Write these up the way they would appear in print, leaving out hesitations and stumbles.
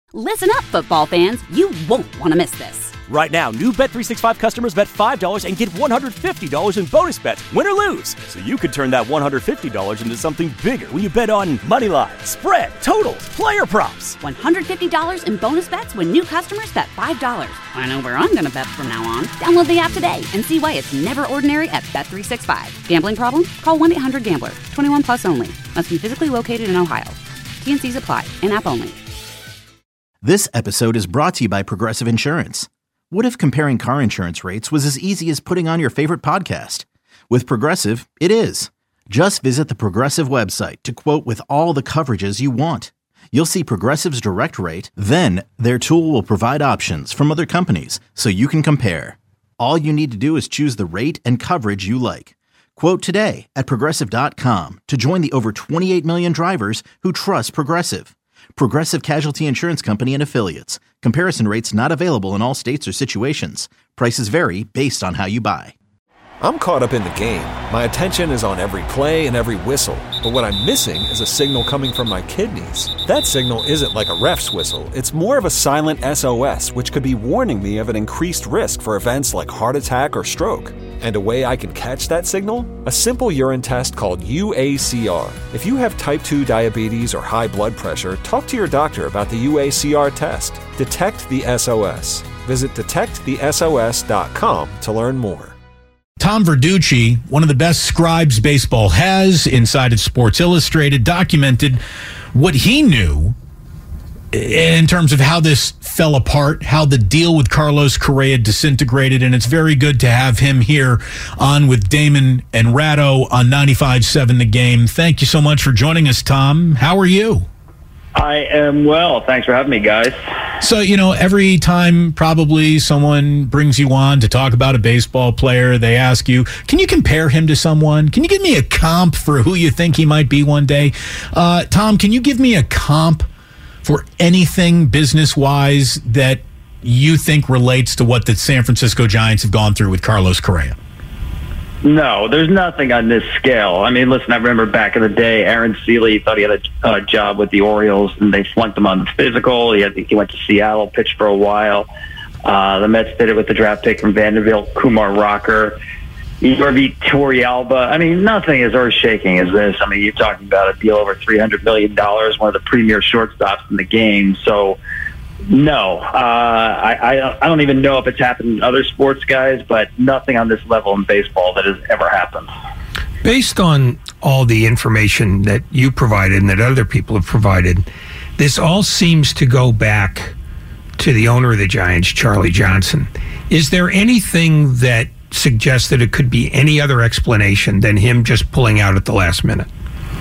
Listen up, football fans. You won't want to miss this. Right now, new Bet365 customers bet $5 and get $150 in bonus bets, win or lose. So you could turn that $150 into something bigger when you bet on money line, spread, totals, player props. $150 in bonus bets when new customers bet $5. I know where I'm going to bet from now on. Download the app today and see why it's never ordinary at Bet365. Gambling problem? Call 1-800-GAMBLER. 21 plus only. Must be physically located in Ohio. T&Cs apply. In-app only. This episode is brought to you by Progressive Insurance. What if comparing car insurance rates was as easy as putting on your favorite podcast? With Progressive, it is. Just visit the Progressive website to quote with all the coverages you want. You'll see Progressive's direct rate, then their tool will provide options from other companies so you can compare. All you need to do is choose the rate and coverage you like. Quote today at Progressive.com to join the over 28 million drivers who trust Progressive. Progressive Casualty Insurance Company and Affiliates. Comparison rates not available in all states or situations. Prices vary based on how you buy. I'm caught up in the game. My attention is on every play and every whistle. But what I'm missing is a signal coming from my kidneys. That signal isn't like a ref's whistle. It's more of a silent SOS, which could be warning me of an increased risk for events like heart attack or stroke. And a way I can catch that signal? A simple urine test called UACR. If you have type 2 diabetes or high blood pressure, talk to your doctor about the UACR test. Detect the SOS. Visit detectthesos.com to learn more. Tom Verducci, one of the best scribes baseball has, inside of Sports Illustrated, documented what he knew in terms of how this fell apart, how the deal with Carlos Correa disintegrated, and it's very good to have him here on with Damon and Ratto on 95.7 The Game. Thank you so much for joining us, Tom. How are you? I am well. Thanks for having me, guys. So, every time probably someone brings you on to talk about a baseball player, they ask you, can you compare him to someone? Can you give me a comp for who you think he might be one day? Tom, can you give me a comp for anything business-wise that you think relates to what the San Francisco Giants have gone through with Carlos Correa? No, there's nothing on this scale. I mean, listen, I remember back in the day, Aaron Seeley thought he had a job with the Orioles, and they flunked him on the physical. He went to Seattle, pitched for a while. The Mets did it with the draft pick from Vanderbilt, Kumar Rocker, Yorvi Torrealba. I mean, nothing as earth-shaking as this. I mean, you're talking about a deal over $300 million, one of the premier shortstops in the game. So, no, I don't even know if it's happened in other sports, guys, but nothing on this level in baseball that has ever happened. Based on all the information that you provided and that other people have provided, this all seems to go back to the owner of the Giants, Charlie Johnson. Is there anything that suggests that it could be any other explanation than him just pulling out at the last minute?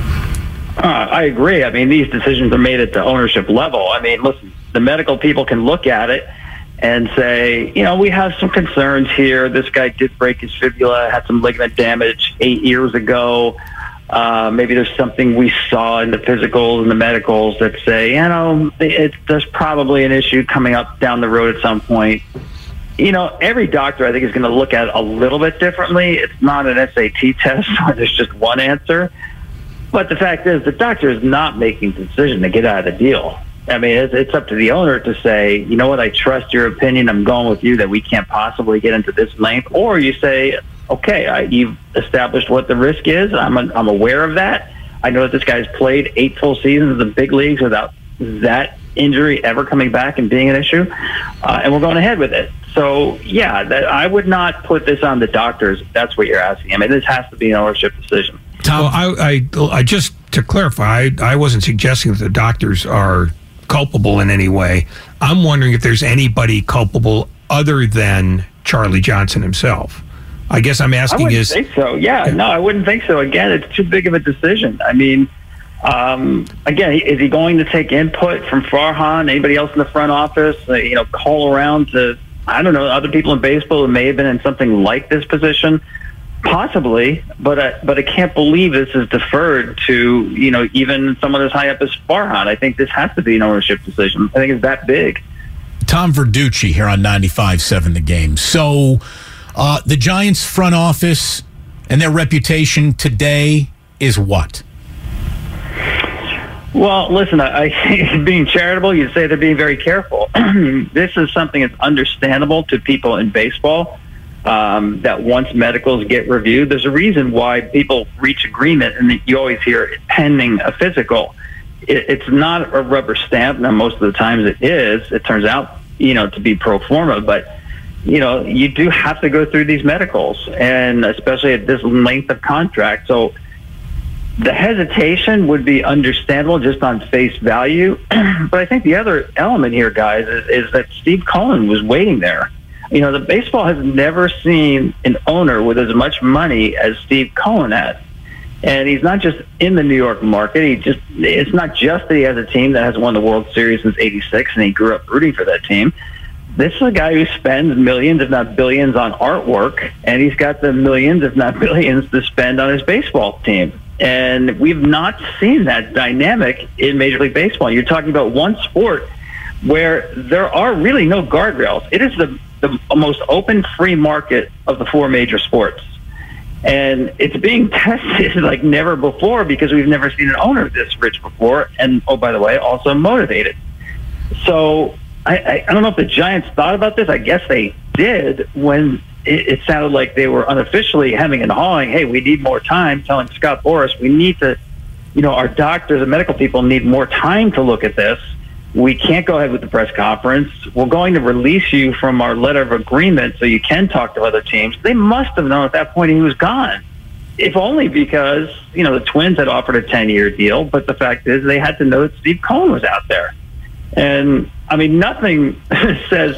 I agree. I mean, these decisions are made at the ownership level. I mean, listen, the medical people can look at it and say, we have some concerns here. This guy did break his fibula, had some ligament damage 8 years ago. Maybe there's something we saw in the physicals and the medicals that say, there's probably an issue coming up down the road at some point. Every doctor, I think, is going to look at it a little bit differently. It's not an SAT test where there's just one answer. But the fact is, the doctor is not making the decision to get out of the deal. I mean, it's up to the owner to say, you know what, I trust your opinion. I'm going with you that we can't possibly get into this length. Or you say, okay, you've established what the risk is. I'm aware of that. I know that this guy's played 8 full seasons in the big leagues without that injury ever coming back and being an issue. And we're going ahead with it. So, yeah, I would not put this on the doctors if that's what you're asking. I mean, this has to be an ownership decision. Well, I just to clarify, I wasn't suggesting that the doctors are culpable in any way. I'm wondering if there's anybody culpable other than Charlie Johnson himself. I guess I'm asking I wouldn't think so. Yeah, no, I wouldn't think so. Again, it's too big of a decision. I mean, again, is he going to take input from Farhan, anybody else in the front office, call around to, I don't know, other people in baseball who may have been in something like this position? Possibly, but I can't believe this is deferred to, even someone as high up as Farhan. I think this has to be an ownership decision. I think it's that big. Tom Verducci here on 95.7 The Game. So the Giants front office and their reputation today is what? Well, listen, I being charitable, you'd say they're being very careful. This is something that's understandable to people in baseball, that once medicals get reviewed, there's a reason why people reach agreement, and you always hear it pending a physical. It's not a rubber stamp. Now, most of the times it is. It turns out, to be pro forma, but you do have to go through these medicals, and especially at this length of contract. So the hesitation would be understandable just on face value. But I think the other element here, guys, is that Steve Cohen was waiting there. The baseball has never seen an owner with as much money as Steve Cohen had. And he's not just in the New York market. It's not just that he has a team that hasn't won the World Series since '86 and he grew up rooting for that team. This is a guy who spends millions, if not billions, on artwork, and he's got the millions, if not billions, to spend on his baseball team. And we've not seen that dynamic in Major League Baseball. You're talking about one sport where there are really no guardrails. It is the most open, free market of the four major sports. And it's being tested like never before because we've never seen an owner this rich before. And, oh, by the way, also motivated. So I don't know if the Giants thought about this. I guess they did when it sounded like they were unofficially hemming and hawing. Hey, we need more time, telling Scott Boras, we need to, our doctors and medical people need more time to look at this. We can't go ahead with the press conference. We're going to release you from our letter of agreement so you can talk to other teams. They must have known at that point he was gone, if only because, the Twins had offered a 10-year deal. But the fact is they had to know that Steve Cohen was out there. And, nothing says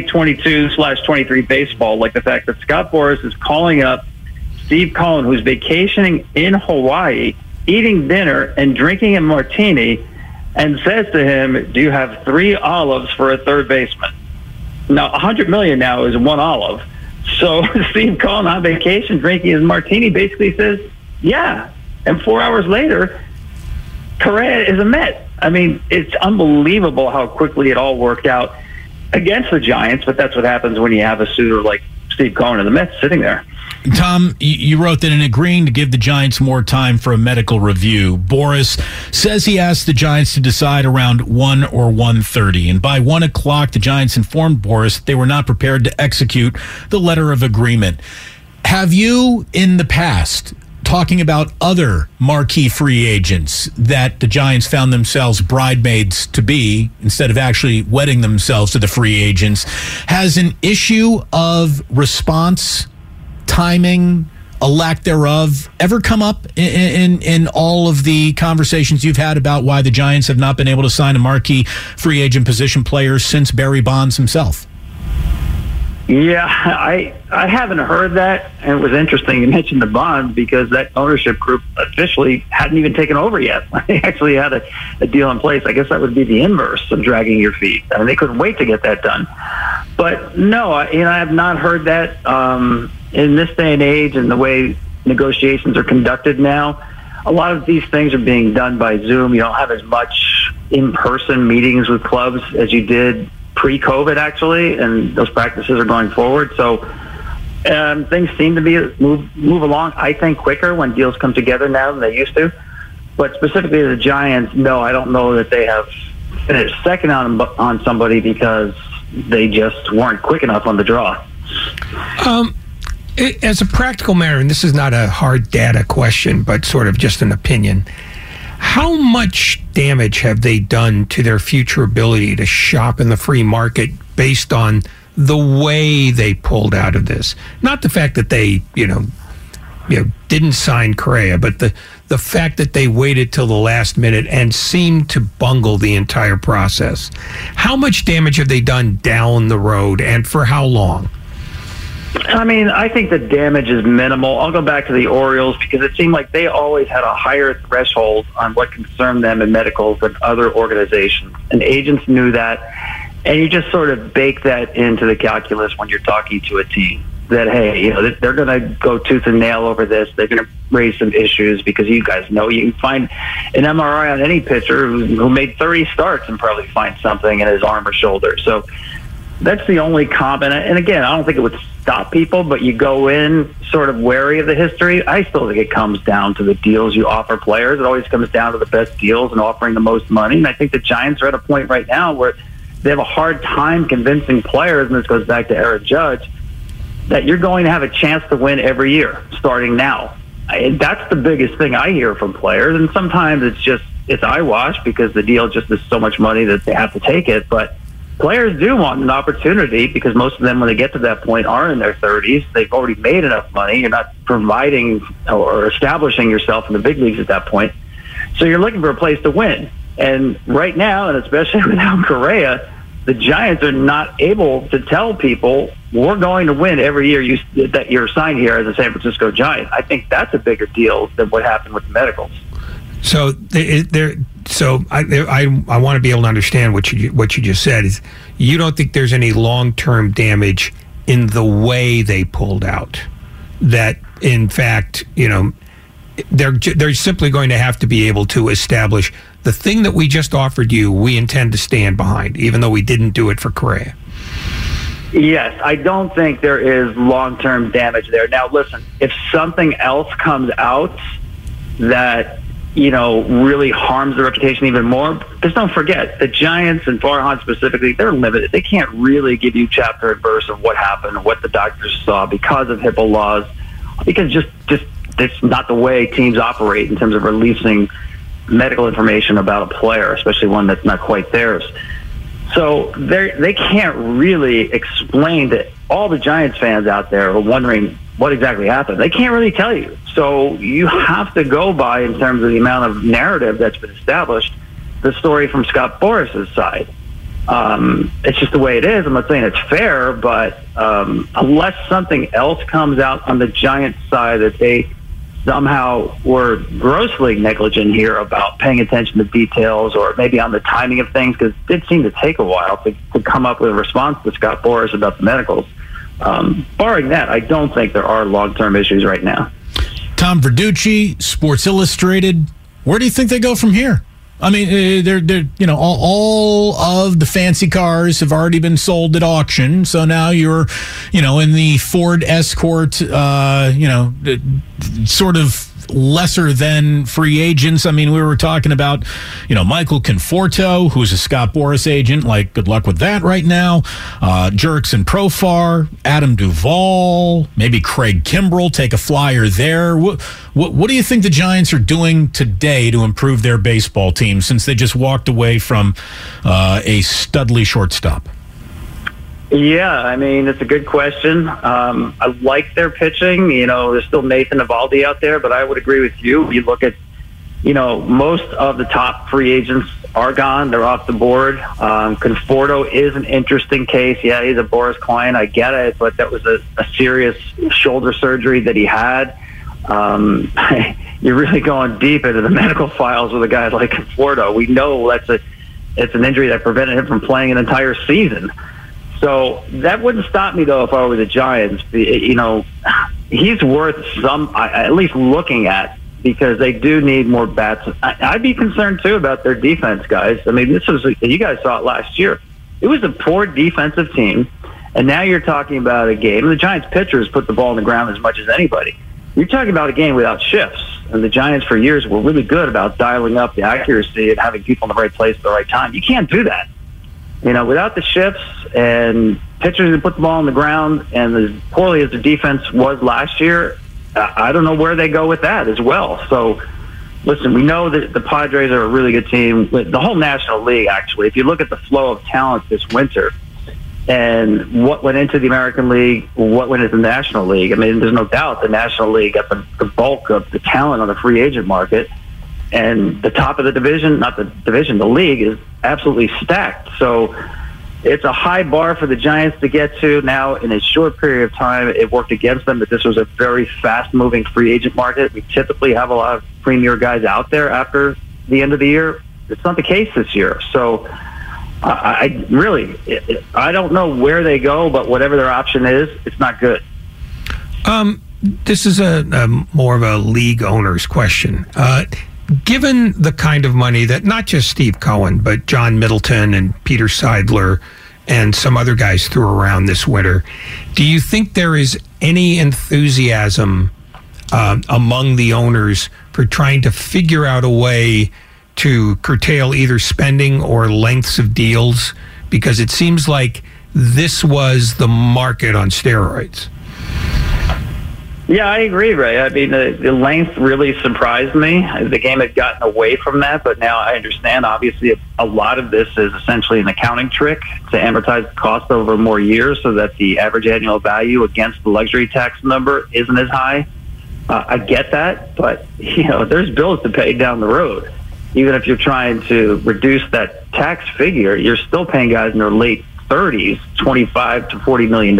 2022/23 baseball like the fact that Scott Boras is calling up Steve Cohen, who's vacationing in Hawaii, eating dinner and drinking a martini, and says to him, do you have 3 olives for a third baseman? Now, $100 million now is 1 olive. So Steve Cohen on vacation drinking his martini basically says, yeah. And 4 hours later, Correa is a Met. It's unbelievable how quickly it all worked out against the Giants, but that's what happens when you have a suitor like Steve Cohen and the Mets sitting there. Tom, you wrote that in agreeing to give the Giants more time for a medical review, Boras says he asked the Giants to decide around 1 or 1:30. And by 1 o'clock, the Giants informed Boras they were not prepared to execute the letter of agreement. Have you, in the past, talking about other marquee free agents that the Giants found themselves bridesmaids to be instead of actually wedding themselves to the free agents, has an issue of response, timing, a lack thereof, ever come up in all of the conversations you've had about why the Giants have not been able to sign a marquee free agent position player since Barry Bonds himself? Yeah, I haven't heard that, and it was interesting you mentioned the Bonds because that ownership group officially hadn't even taken over yet. They actually had a deal in place. I guess that would be the inverse of dragging your feet. They couldn't wait to get that done. But no, I have not heard that. In this day and age and the way negotiations are conducted now, a lot of these things are being done by Zoom. You don't have as much in-person meetings with clubs as you did pre-COVID, actually, and those practices are going forward. So things seem to be move along, I think, quicker when deals come together now than they used to. But specifically the Giants, no, I don't know that they have finished second on somebody because they just weren't quick enough on the draw. As a practical matter, and this is not a hard data question, but sort of just an opinion, how much damage have they done to their future ability to shop in the free market based on the way they pulled out of this? Not the fact that they, didn't sign Correa, but the fact that they waited till the last minute and seemed to bungle the entire process. How much damage have they done down the road, and for how long? I think the damage is minimal. I'll go back to the Orioles because it seemed like they always had a higher threshold on what concerned them in medicals than other organizations. And agents knew that. And you just sort of bake that into the calculus when you're talking to a team. That, hey, they're going to go tooth and nail over this. They're going to raise some issues because you guys know you can find an MRI on any pitcher who made 30 starts and probably find something in his arm or shoulder. So That's the only comp. And again, I don't think it would stop people, but you go in sort of wary of the history. I still think it comes down to the deals you offer players. It always comes down to the best deals and offering the most money. And I think the Giants are at a point right now where they have a hard time convincing players, and this goes back to Aaron Judge, that you're going to have a chance to win every year, starting now. That's the biggest thing I hear from players. And sometimes it's eyewash because the deal just is so much money that they have to take it. But players do want an opportunity because most of them, when they get to that point, are in their 30s. They've already made enough money. You're not providing or establishing yourself in the big leagues at that point. So you're looking for a place to win. And right now, and especially without Correa, the Giants are not able to tell people, we're going to win every year that you're signed here as a San Francisco Giant. I think that's a bigger deal than what happened with the medicals. So I want to be able to understand what you just said. Is you don't think there's any long-term damage in the way they pulled out? That in fact, they're simply going to have to be able to establish the thing that we just offered you. We intend to stand behind, even though we didn't do it for Correa. Yes, I don't think there is long-term damage there. Now, listen, if something else comes out that really harms the reputation even more, because don't forget, the Giants and Farhan specifically, they're limited. They can't really give you chapter and verse of what happened, what the doctors saw because of HIPAA laws, because just it's not the way teams operate in terms of releasing medical information about a player, especially one that's not quite theirs. So they can't really explain to all the Giants fans out there who are wondering what exactly happened. They can't really tell you. So you have to go by, in terms of the amount of narrative that's been established, the story from Scott Boras' side. It's just the way it is. I'm not saying it's fair, but unless something else comes out on the Giants side that they somehow were grossly negligent here about paying attention to details or maybe on the timing of things, because it did seem to take a while to come up with a response to Scott Boras about the medicals. Barring that, I don't think there are long-term issues right now. Tom Verducci, Sports Illustrated. Where do you think they go from here? I mean, they're all of the fancy cars have already been sold at auction. So now you're, in the Ford Escort, sort of lesser than free agents. I mean, we were talking about, Michael Conforto, who's a Scott Boras agent. Like, good luck with that right now. Jurickson Profar, Adam Duvall, maybe Craig Kimbrell, take a flyer there. What do you think the Giants are doing today to improve their baseball team since they just walked away from a studly shortstop? Yeah, I mean, it's a good question. I like their pitching. There's still Nathan Eovaldi out there, but I would agree with you. You look at, most of the top free agents are gone. They're off the board. Conforto is an interesting case. Yeah, he's a Boras client. I get it, but that was a serious shoulder surgery that he had. You're really going deep into the medical files with a guy like Conforto. We know it's an injury that prevented him from playing an entire season. So that wouldn't stop me, though, if I were the Giants. He's worth at least looking at, because they do need more bats. I'd be concerned, too, about their defense, guys. I mean, you guys saw it last year. It was a poor defensive team, and now you're talking about a game. The Giants pitchers put the ball on the ground as much as anybody. You're talking about a game without shifts, and the Giants for years were really good about dialing up the accuracy and having people in the right place at the right time. You can't do that. Without the shifts and pitchers who put the ball on the ground, and as poorly as the defense was last year, I don't know where they go with that as well. So, listen, we know that the Padres are a really good team. The whole National League, actually, if you look at the flow of talent this winter and what went into the American League, what went into the National League, I mean, there's no doubt the National League got the bulk of the talent on the free agent market. And the top of the division, the league is absolutely stacked. So it's a high bar for the Giants to get to. Now, in a short period of time, it worked against them that this was a very fast-moving free agent market. We typically have a lot of premier guys out there after the end of the year. It's not the case this year. So I don't know where they go, but whatever their option is, it's not good. This is a more of a league owner's question. Given the kind of money that not just Steve Cohen, but John Middleton and Peter Seidler and some other guys threw around this winter. Do you think there is any enthusiasm among the owners for trying to figure out a way to curtail either spending or lengths of deals? Because it seems like this was the market on steroids. Yeah, I agree, Ray. I mean, the length really surprised me. The game had gotten away from that, but now I understand, obviously, a lot of this is essentially an accounting trick to amortize the cost over more years so that the average annual value against the luxury tax number isn't as high. I get that, but, there's bills to pay down the road. Even if you're trying to reduce that tax figure, you're still paying guys in their late 30s $25 to $40 million.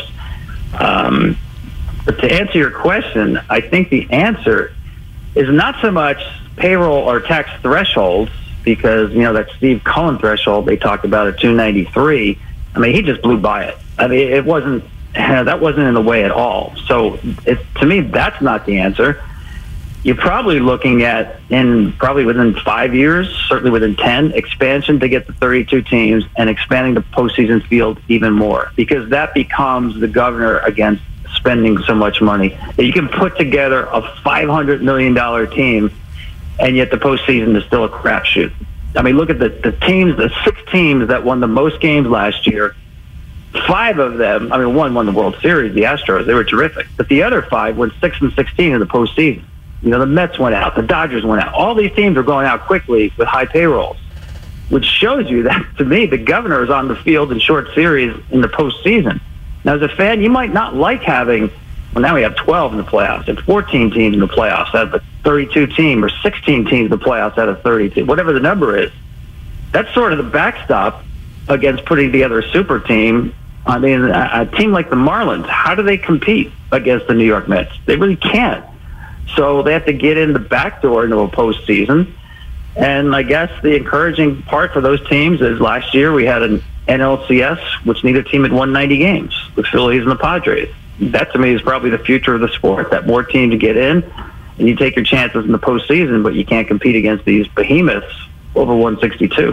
But to answer your question, I think the answer is not so much payroll or tax thresholds, because, that Steve Cohen threshold they talked about at 293, I mean, he just blew by it. I mean, that wasn't in the way at all. So to me, that's not the answer. You're probably looking at, probably within 5 years, certainly within 10, expansion to get to 32 teams and expanding the postseason field even more, because that becomes the governor against spending so much money. You can put together a $500 million team, and yet the postseason is still a crapshoot. I mean, look at the teams, the 6 teams that won the most games last year. 5 of them, one won the World Series, the Astros. They were terrific. But the other 5 went 6-16 in the postseason. The Mets went out. The Dodgers went out. All these teams are going out quickly with high payrolls, which shows you that, to me, the governor is on the field in short series in the postseason. Now, as a fan, you might not like having, now we have 12 in the playoffs and 14 teams in the playoffs out of a 32 team, or 16 teams in the playoffs out of 32, whatever the number is. That's sort of the backstop against putting together a super team. I mean, a team like the Marlins, how do they compete against the New York Mets? They really can't. So they have to get in the back door into a postseason. And I guess the encouraging part for those teams is last year we had an NLCS, which neither team had won 90 games, the Phillies and the Padres. That, to me, is probably the future of the sport, that more teams get in, and you take your chances in the postseason, but you can't compete against these behemoths over 162.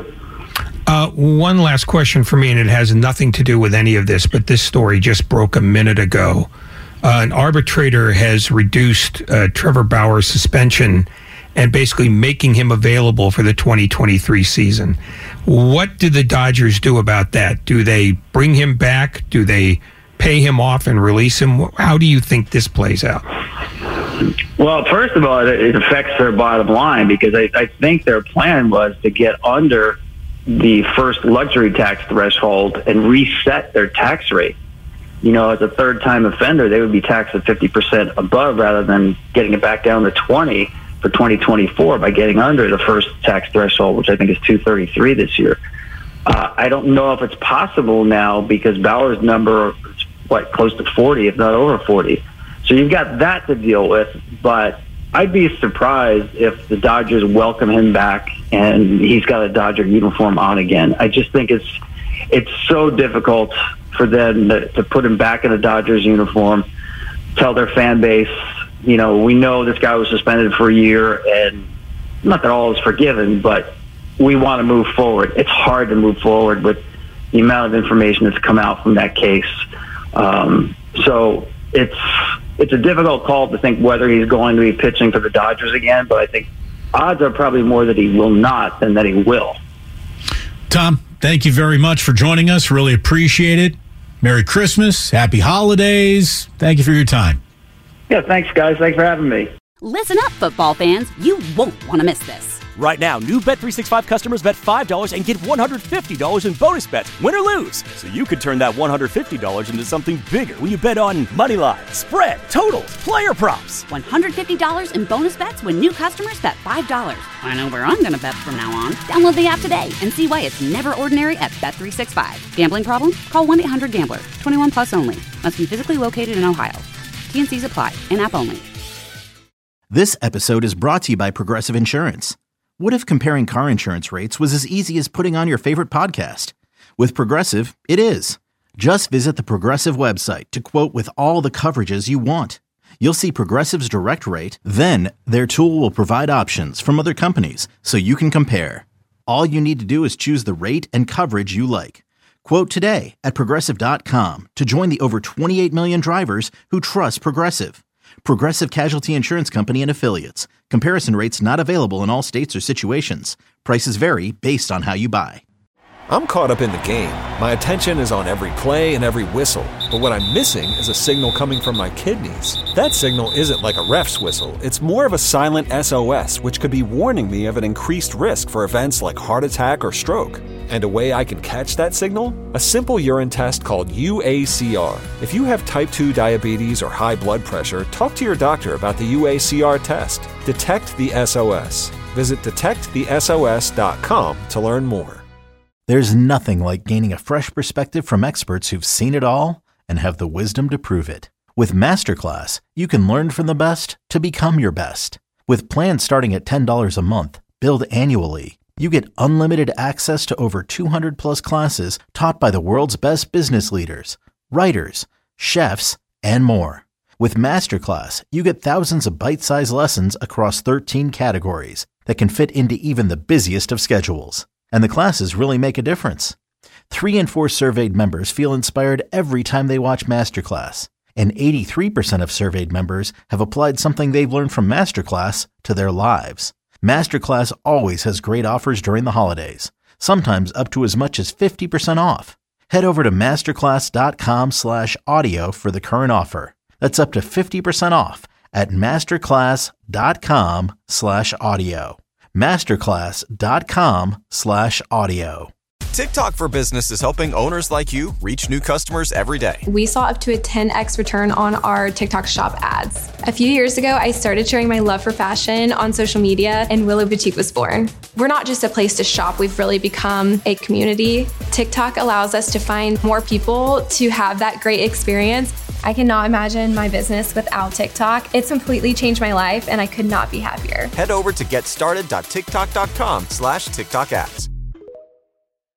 One last question for me, and it has nothing to do with any of this, but this story just broke a minute ago. An arbitrator has reduced Trevor Bauer's suspension and basically making him available for the 2023 season. What do the Dodgers do about that? Do they bring him back? Do they pay him off and release him? How do you think this plays out? Well, first of all, it affects their bottom line, because I think their plan was to get under the first luxury tax threshold and reset their tax rate. As a third-time offender, they would be taxed at 50% above rather than getting it back down to 20 for 2024 by getting under the first tax threshold, which I think is 233 this year. I don't know if it's possible now, because Bauer's number is, close to 40, if not over 40. So you've got that to deal with, but I'd be surprised if the Dodgers welcome him back and he's got a Dodger uniform on again. I just think it's so difficult for them to put him back in a Dodgers uniform, tell their fan base, we know this guy was suspended for a year, and not that all is forgiven, but we want to move forward. It's hard to move forward with the amount of information that's come out from that case. So it's a difficult call to think whether he's going to be pitching for the Dodgers again, but I think odds are probably more that he will not than that he will. Tom, thank you very much for joining us. Really appreciate it. Merry Christmas. Happy holidays. Thank you for your time. Yeah, thanks, guys. Thanks for having me. Listen up, football fans. You won't want to miss this. Right now, new Bet365 customers bet $5 and get $150 in bonus bets, win or lose. So you could turn that $150 into something bigger when you bet on moneyline, spread, totals, player props. $150 in bonus bets when new customers bet $5. I know where I'm going to bet from now on. Download the app today and see why it's never ordinary at Bet365. Gambling problem? Call 1-800-GAMBLER. 21 plus only. Must be physically located in Ohio. T&Cs apply. In-app only. This episode is brought to you by Progressive Insurance. What if comparing car insurance rates was as easy as putting on your favorite podcast? With Progressive, it is. Just visit the Progressive website to quote with all the coverages you want. You'll see Progressive's direct rate, then their tool will provide options from other companies so you can compare. All you need to do is choose the rate and coverage you like. Quote today at Progressive.com to join the over 28 million drivers who trust Progressive. Progressive Casualty Insurance Company and Affiliates. Comparison rates not available in all states or situations. Prices vary based on how you buy. I'm caught up in the game. My attention is on every play and every whistle. But what I'm missing is a signal coming from my kidneys. That signal isn't like a ref's whistle. It's more of a silent SOS, which could be warning me of an increased risk for events like heart attack or stroke. And a way I can catch that signal? A simple urine test called UACR. If you have type 2 diabetes or high blood pressure, talk to your doctor about the UACR test. Detect the SOS. Visit detectthesos.com to learn more. There's nothing like gaining a fresh perspective from experts who've seen it all and have the wisdom to prove it. With Masterclass, you can learn from the best to become your best. With plans starting at $10 a month, billed annually, you get unlimited access to over 200 plus classes taught by the world's best business leaders, writers, chefs, and more. With Masterclass, you get thousands of bite-sized lessons across 13 categories that can fit into even the busiest of schedules. And the classes really make a difference. 3 in 4 surveyed members feel inspired every time they watch Masterclass. And 83% of surveyed members have applied something they've learned from Masterclass to their lives. Masterclass always has great offers during the holidays, sometimes up to as much as 50% off. Head over to masterclass.com/audio for the current offer. That's up to 50% off at masterclass.com/audio. masterclass.com/audio. TikTok for Business is helping owners like you reach new customers every day. We saw up to a 10x return on our TikTok shop ads. A few years ago, I started sharing my love for fashion on social media, and Willow Boutique was born. We're not just a place to shop, we've really become a community. TikTok allows us to find more people to have that great experience. I cannot imagine my business without TikTok. It's completely changed my life, and I could not be happier. Head over to getstarted.tiktok.com/TikTok ads.